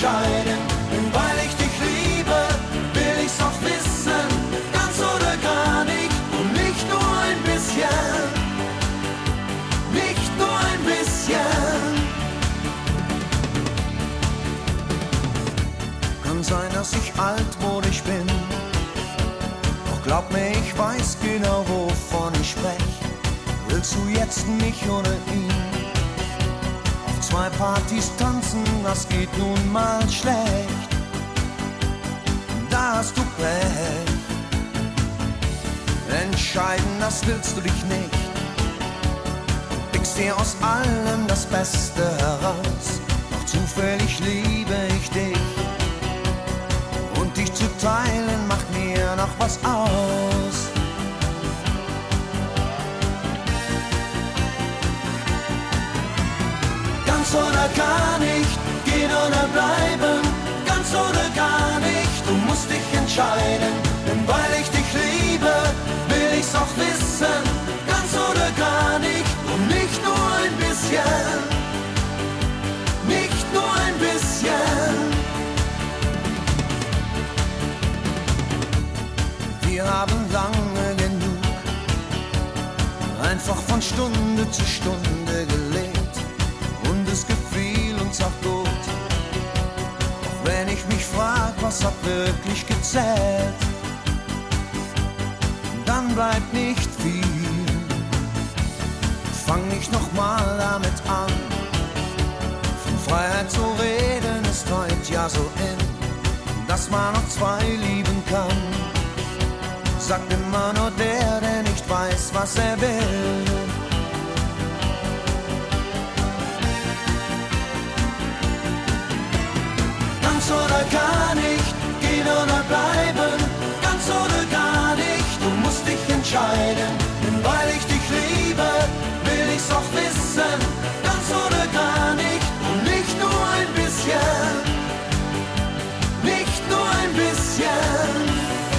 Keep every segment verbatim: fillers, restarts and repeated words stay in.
entscheiden, denn weil ich dich liebe, will ich's auch wissen, ganz oder gar nicht und nicht nur ein bisschen, nicht nur ein bisschen. Kann sein, dass ich altmodisch bin, doch glaub mir, ich weiß genau, wovon ich sprech. Willst du jetzt mich oder ihn? Auf zwei Partys tanzen, das geht nun mal schlecht. Da hast du Pech. Entscheiden, das willst du dich nicht. Pickst dir aus allem das Beste heraus. Doch zufällig liebe ich dich. Und dich zu teilen macht mir noch was aus. Ganz oder gar nicht, gehen oder bleiben, ganz oder gar nicht, du musst dich entscheiden, denn weil ich dich liebe, will ich's auch wissen, ganz oder gar nicht und nicht nur ein bisschen, nicht nur ein bisschen. Wir haben lange genug einfach von Stunde zu Stunde gelebt. Und es gefiel uns auch gut. Doch wenn ich mich frag, was hat wirklich gezählt, dann bleibt nicht viel. Fang ich noch mal damit an. Von Freiheit zu reden ist heute ja so in, dass man noch zwei lieben kann. Sagt immer nur der, der nicht weiß, was er will. Ganz oder gar nicht, gehen oder bleiben, ganz oder gar nicht, du musst dich entscheiden, denn weil ich dich liebe, will ich's auch wissen, ganz oder gar nicht und nicht nur ein bisschen, nicht nur ein bisschen.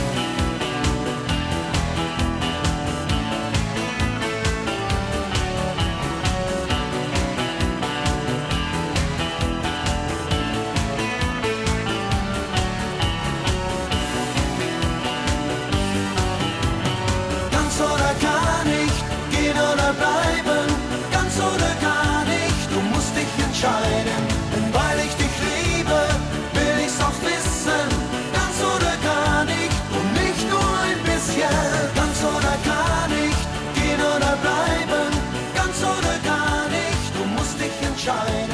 Bleiben, ganz oder gar nicht, du musst dich entscheiden, denn weil ich dich liebe, will ich's auch wissen, ganz oder gar nicht und nicht nur ein bisschen, ganz oder gar nicht, gehen oder bleiben, ganz oder gar nicht, du musst dich entscheiden.